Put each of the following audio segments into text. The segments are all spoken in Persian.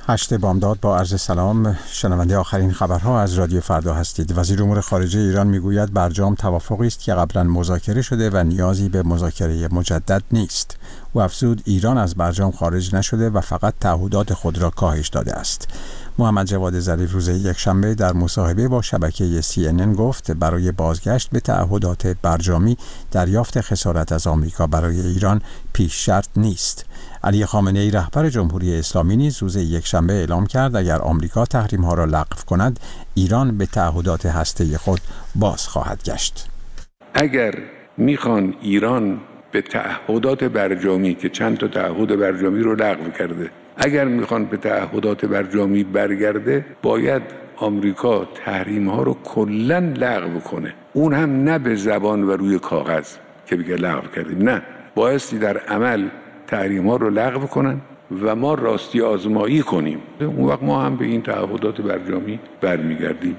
8 بامداد با عرض سلام. شنونده آخرین خبرها از رادیو فردا هستید. وزیر امور خارجه ایران میگوید برجام توافقی است که قبلا مذاکره شده و نیازی به مذاکره مجدد نیست. او افزود ایران از برجام خارج نشده و فقط تعهدات خود را کاهش داده است. محمد جواد ظریف روز یکشنبه در مصاحبه با شبکه CNN گفت برای بازگشت به تعهدات برجامی دریافت خسارت از آمریکا برای ایران پیش شرط نیست. علی خامنه‌ای رهبر جمهوری اسلامی نیز روز یکشنبه اعلام کرد اگر آمریکا تحریم‌ها را لغو کند ایران به تعهدات هسته‌ای خود باز خواهد گشت. اگر میخوان ایران به تعهدات برجامی که چند تا تعهد برجامی رو لغو کرده، اگر میخوان به تعهدات برجامی برگرده، باید آمریکا تحریم‌ها رو کلاً لغو کنه. اون هم نه به زبان و روی کاغذ که بگه لغو کردیم، نه، بایستی در عمل تحریم‌ها رو لغو کنن و ما راستی آزمایی کنیم. اون وقت ما هم به این تعهدات برجامی برمیگردیم.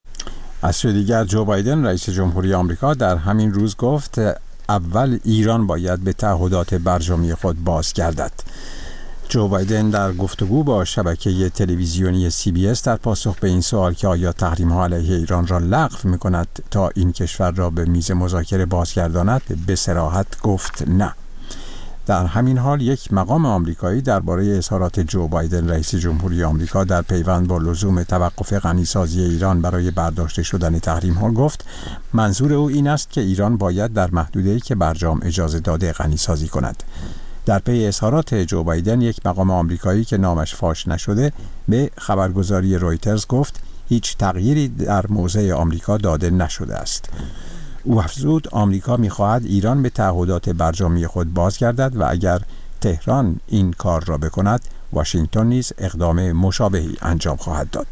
از سوی دیگر جو بایدن رئیس جمهوری آمریکا در همین روز گفت اول ایران باید به تعهدات برجامی خود بازگردد. جو بایدن در گفتگو با شبکه تلویزیونی CBS در پاسخ به این سوال که آیا تحریم‌ها علیه ایران را لغو می‌کند تا این کشور را به میز مذاکره بازگرداند به صراحت گفت نه. در همین حال یک مقام آمریکایی درباره اظهارات جو بایدن رئیس جمهوری آمریکا در پیوند با لزوم توقف غنیسازی ایران برای برداشته شدن تحریم‌ها گفت منظور او این است که ایران باید در محدوده‌ای که برجام اجازه داده غنیسازی کند. در پی اظهارات جو بایدن یک مقام آمریکایی که نامش فاش نشده به خبرگزاری رویترز گفت هیچ تغییری در موضع آمریکا داده نشده است. او افزود آمریکا می‌خواهد ایران به تعهدات برجامی خود بازگردد و اگر تهران این کار را بکند واشنگتن نیز اقدام مشابهی انجام خواهد داد.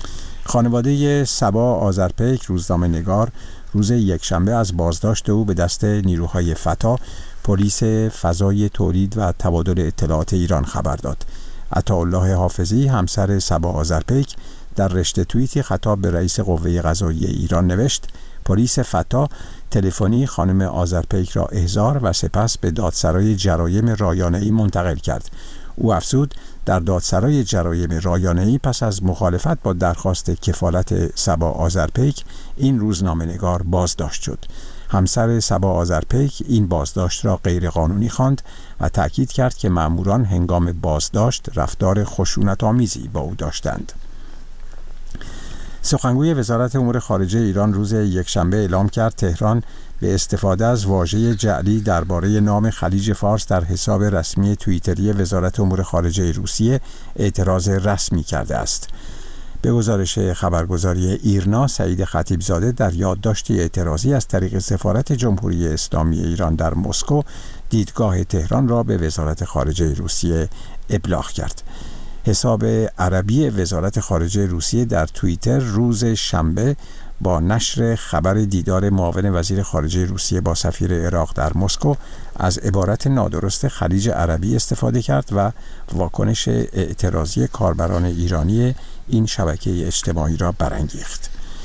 خانواده صبا آذرپیک روزنامه‌نگار روز یکشنبه از بازداشت او به دست نیروهای فتح پلیس فضای تولید و تبادل اطلاعات ایران خبر داد. عطاالله حافظی همسر صبا آذرپیک در رشته توییتی خطاب به رئیس قوه قضاییه ایران نوشت پلیس فتح تلفنی خانم آذرپیک را احضار و سپس به دادسرای جرایم رایانه‌ای منتقل کرد. او افزود در دادسرای جرایم رایانه‌ای پس از مخالفت با درخواست کفالت صبا آذرپیک این روزنامه‌نگار بازداشت شد. همسر صبا آذرپیک این بازداشت را غیرقانونی خواند و تأکید کرد که مأموران هنگام بازداشت رفتار خشونت‌آمیزی با او داشتند. سخنگوی وزارت امور خارجه ایران روز یکشنبه اعلام کرد تهران به استفاده از واژه جعلی درباره نام خلیج فارس در حساب رسمی توییتری وزارت امور خارجه روسیه اعتراض رسمی کرده است. به گزارش خبرگزاری ایرنا، سعید خطیبزاده در یادداشتی اعتراضی از طریق سفارت جمهوری اسلامی ایران در مسکو دیدگاه تهران را به وزارت خارجه روسیه ابلاغ کرد. حساب عربی وزارت خارجه روسیه در توییتر روز شنبه با نشر خبر دیدار معاون وزیر خارجه روسیه با سفیر عراق در مسکو از عبارت نادرست خلیج عربی استفاده کرد و واکنش اعتراضی کاربران ایرانی این شبکه اجتماعی را برانگیخت.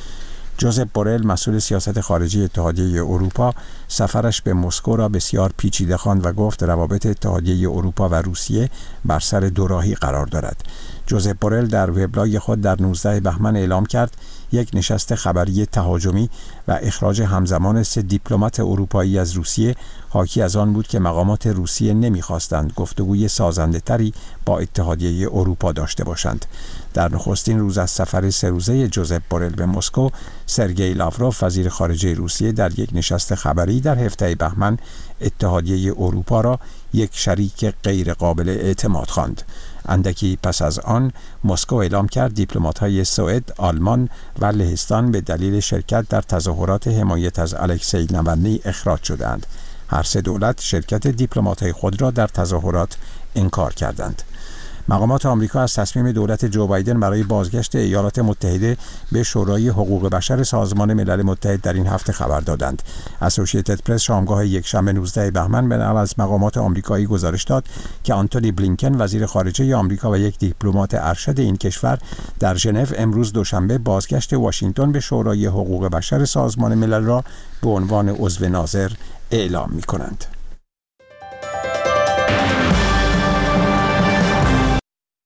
جوزپ بورل مسئول سیاست خارجی اتحادیه اروپا سفرش به مسکو را بسیار پیچیده خواند و گفت روابط اتحادیه اروپا و روسیه بر سر دوراهی قرار دارد. جوزپ بورل در وبلاگ خود در 19 بهمن اعلام کرد یک نشست خبری تهاجمی و اخراج همزمان 3 دیپلمات اروپایی از روسیه حاکی از آن بود که مقامات روسیه نمی‌خواستند گفتگوی سازنده‌تری با اتحادیه اروپا داشته باشند. در نخستین روز از سفر 3 روزه جوزپ بورل به مسکو، سرگئی لاوروف وزیر خارجه روسیه در یک نشست خبری در 17 بهمن اتحادیه اروپا را یک شریک غیر قابل اعتماد خواند. اندکی پس از آن مسکو اعلام کرد دیپلمات‌های سوئد، آلمان و لهستان به دلیل شرکت در تظاهرات حمایت از الکسی ناوالنی اخراج شدند. هر 3 دولت شرکت دیپلمات‌های خود را در تظاهرات انکار کردند. مقامات آمریکا از تصمیم دولت جو بایدن برای بازگشت ایالات متحده به شورای حقوق بشر سازمان ملل متحد در این هفته خبر دادند. اسوسییتد پرس شامگاه یکشنبه 19 بهمن به نقل از مقامات آمریکایی گزارش داد که آنتونی بلینکن وزیر خارجه آمریکا و یک دیپلمات ارشد این کشور در ژنو امروز دوشنبه بازگشت واشنگتن به شورای حقوق بشر سازمان ملل را به عنوان عضو ناظر اعلام می‌کنند.